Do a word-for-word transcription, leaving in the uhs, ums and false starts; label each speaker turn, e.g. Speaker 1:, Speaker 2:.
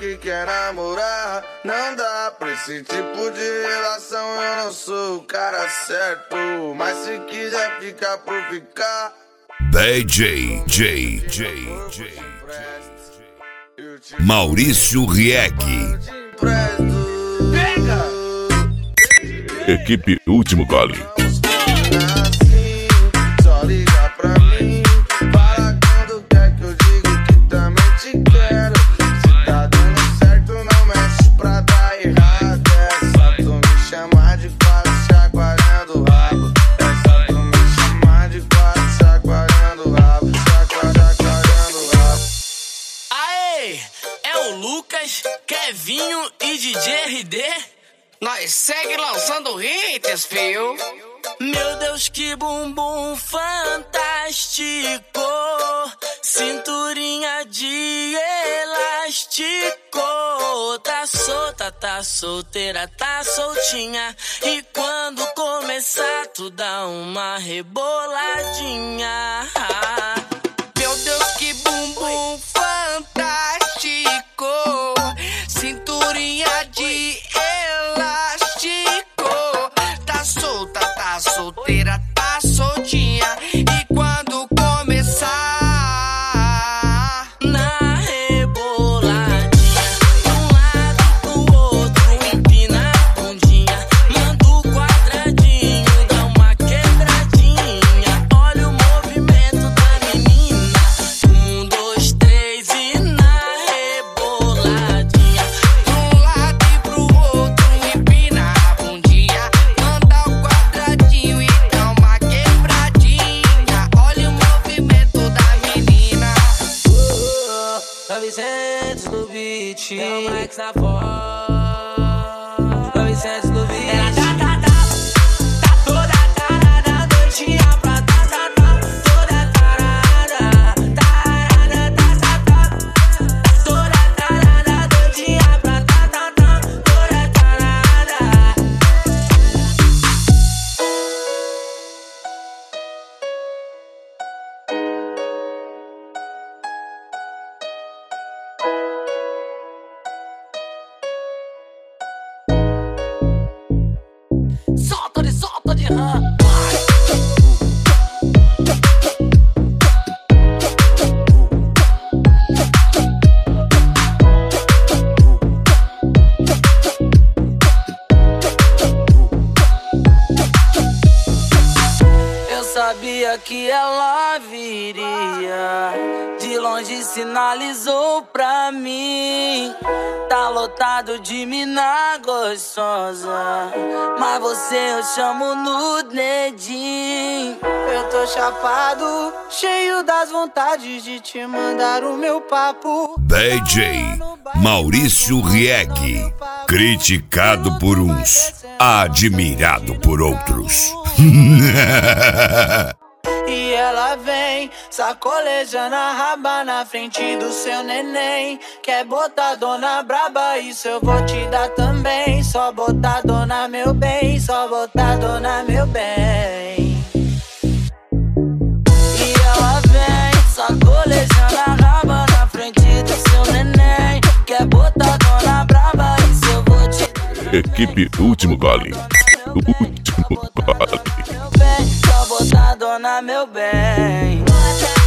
Speaker 1: que quer namorar. Não dá pra esse tipo de relação, eu não sou o cara certo. Mas se quiser ficar por ficar.
Speaker 2: D J, J, J, J, Maurício Rieck.
Speaker 3: Equipe Último Gole.
Speaker 1: Só liga pra mim, fala quando quer que eu digo que também te quero. Se tá dando certo, não mexe pra dar errado. É só tu me chamar de quase chacoalhando o rabo. É só tu me chamar de quase chacoalhando o rabo. Chacoalhando o rabo.
Speaker 4: Aê, é o Lucas, Kevinho e D J R D. Nós segue lançando hits, fio. Meu Deus, que bumbum fantástico, cinturinha de elástico. Tá solta, tá solteira, tá soltinha. E quando começar, tu dá uma reboladinha. Meu Deus, que bumbum fantástico, cinturinha de elástico. Tá solta, tá solteira, tá soltinha. E quando começar, na reboladinha, de um lado pro outro, empina a bundinha, manda o quadradinho, dá uma quebradinha. Olha o movimento da menina. Um, dois, três e na reboladinha, de um lado e pro outro, empina a bundinha, manda o quadradinho e dá uma quebradinha. Olha o movimento da menina.
Speaker 5: novecentos no beat, é o Max na voz. novecentos no beat. Ela tá, tá, tá, tá toda tarada, doidinha pra tá, tá, tá. Toda tarada, tarada, tá, tá, tá. Toda tarada, doidinha pra tá, tá, tá. Toda tarada. Solta de, solta de rã. Eu sabia que ela viria, de longe sinalizou pra mim. Tá lotado de mina gostosa, mas você eu chamo no dedinho.
Speaker 6: Eu tô chapado, cheio das vontades de te mandar o meu papo.
Speaker 2: D J Maurício Rieck. Criticado por uns, admirado por outros.
Speaker 6: E ela vem sacolejando a raba na frente do seu neném. Quer botar dona braba, isso eu vou te dar também. Só botar dona meu bem, só botar dona meu bem. E ela vem sacolejando a raba na frente do seu neném. Quer botar dona braba, isso eu vou te dar.
Speaker 3: Equipe Último Gole. Último Gole.
Speaker 6: Só botar dona meu bem.